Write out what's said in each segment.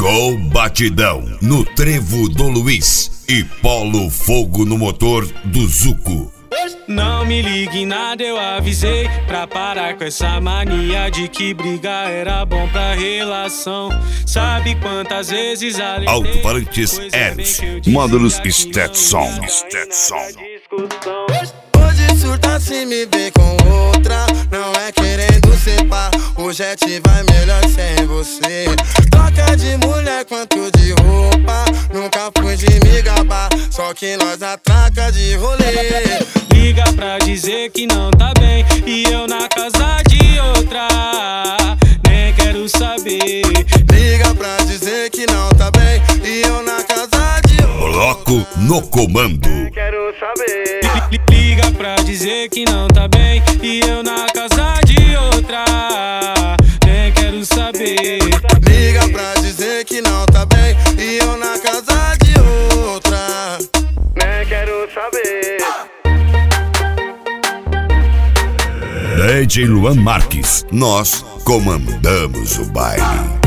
Chegou batidão no Trevo do Luiz e Polo Fogo no motor do Zuco. Não me ligue nada, eu avisei pra parar com essa mania de que brigar era bom pra relação. Sabe quantas vezes alertei? Alto-falantes Eros, módulos Stetson. Hoje surta se me vê com outra, não é querendo ser pá. O jet vai melhor sem você. Troca de mulher quanto de roupa, nunca fui de me gabar, só que nós atraca de rolê. Liga pra dizer que não tá bem e eu na casa de outra, nem quero saber. Liga pra dizer que não tá bem e eu na casa de outra, Bloco no comando. quero saber. Liga pra dizer que não tá bem e eu na casa de outra, nem quero saber. Liga pra dizer que não tá bem e eu na casa de outra, nem quero saber. DJ Luan Marques, nós comandamos o baile.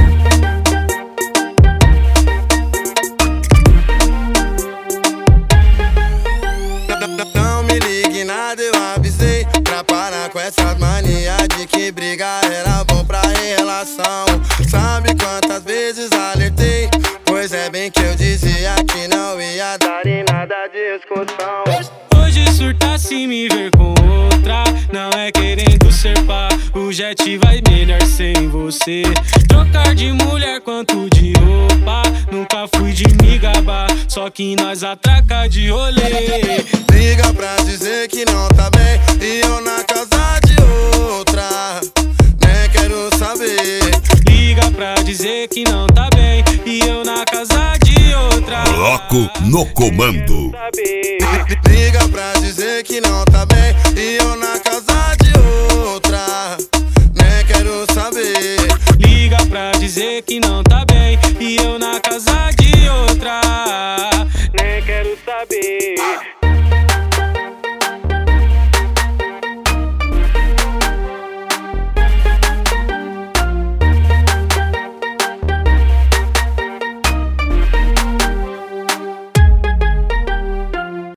Não me ligue nada, eu avisei pra parar com essas manias de que brigar era bom pra relação. Sabe quantas vezes alertei? Pois é bem que eu dizia que não ia dar em nada de discussão. Hoje surta se me ver com outra, não é querendo ser pá. O jet vai melhor sem você. Trocar de mulher quanto de roupa, nunca fui de me gabar, só que nós atraca de rolê. Liga pra dizer que não tá bem e eu na casa de outra, nem quero saber. Liga pra dizer que não tá bem e eu na casa de outra, Bloco no comando. Liga pra dizer que não tá bem e eu na casa de outra, nem quero saber. Liga pra dizer que não tá bem e eu na casa de outra, nem quero saber.